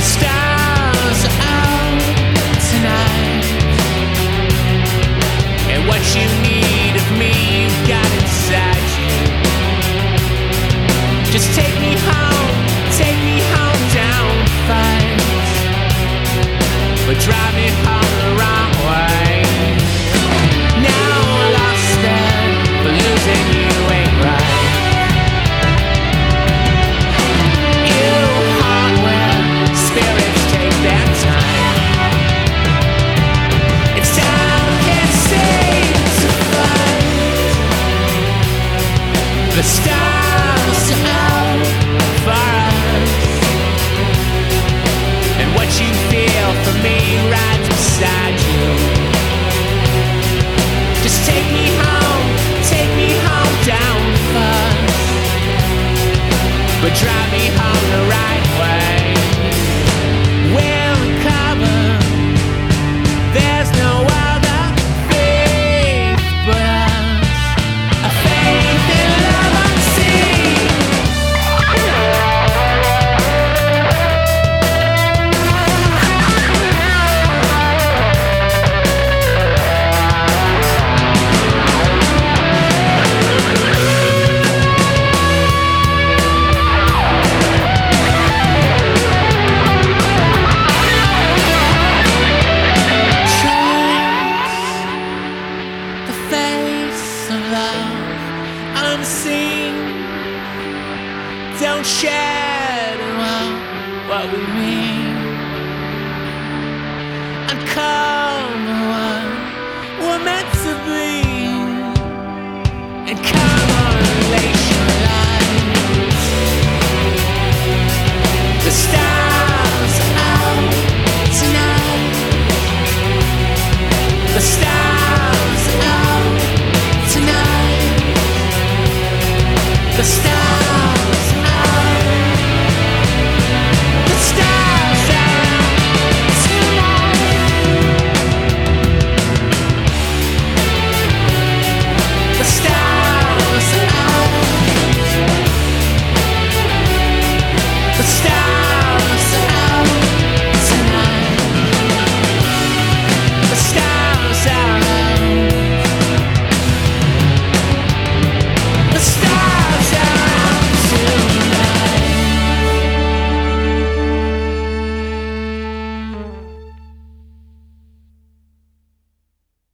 stars are out tonight, and what you need of me you've got inside you. Just take me home down fight, but drive me home the wrong way. Now I'm lost there, but losing you ain't right. You haunt where spirits take their time. It's time can't seem to fight. The stars are out for us, and what you feel for me right beside you. Just take me home down fast, but drive me home the right way. We'll recover, there's no other faith but us, a faith in love unseen. Unseen, don't shadow what we mean. Uncommon, we're meant to be, and come on.